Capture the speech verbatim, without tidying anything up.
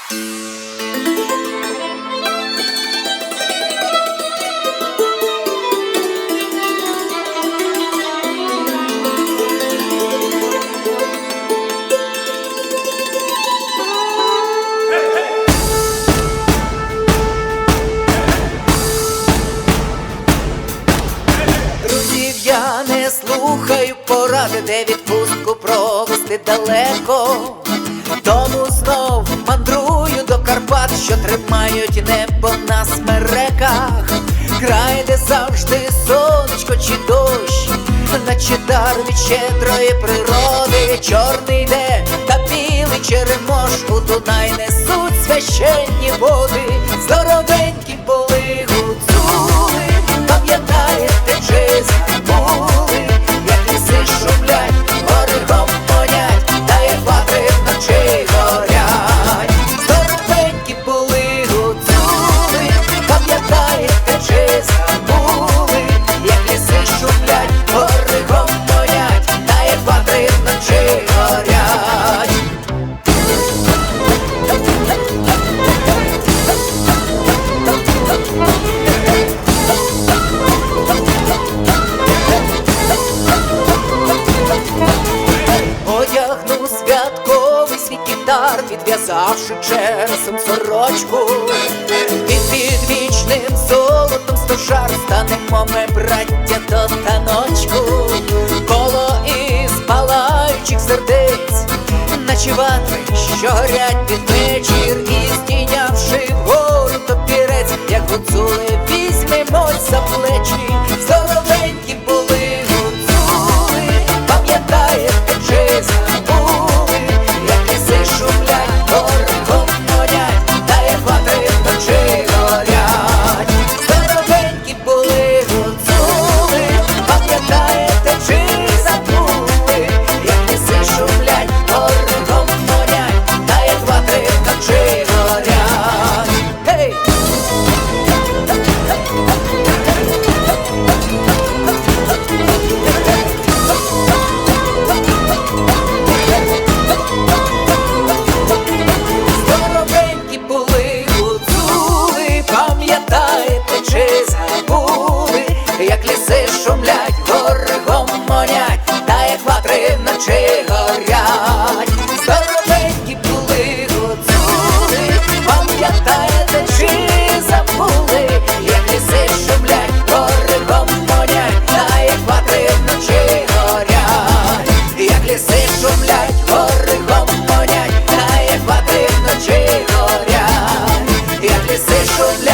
Я не слухаю поради, де відпустку провести далеко. Тому знов мандрую до Карпат, що тримають небо на смереках. Край, де завжди сонечко чи дощ, наче дар від щедрої природи. Чорний йде та білий черемош, у Дунай несуть священні води. Здоровенькі були гуцули, пам'ятаєте, чи забули, як ліси шумлять, гори гомонять, та як ватри вночі горять. Здоровенькі були гуцули, пам'ятаєте, чи забули, як ліси шумлять, гори гомонять, та як ватри вночі горять. Одягну святковий свій кітар, відв'язавши чересом сорочку, і під вічним золотом стожар станемо ми, браття, до таночку. Коло із палаючих сердець, наче ватри, що горять під вечір, і здійнявши вгору топірець, як гуцули, візьмемось за плечі. Здоровенькі були гуцули, пам'ятаєте, чи забули, як ліси шумлять, гори гомонять, та як ватри вночі горять. Здоровенькі були гуцули, пам'ятаєте, чи забули, як ліси шумлять, гори гомонять, та як ватри вночі горять. Гей! Здоровенькі були гуцули, пам'ятаєте, чи забули, як ліси шумлять, гори гомонять, та як ватри вночі горять. Здоровенькі були гуцули, пам'ятаєте, чи забули, як ліси шумлять, гори гомонять, та як ватри вночі горять. Як ліси шумлять, гори гомонять, та як ватри вночі горять. Як ліси шумлять.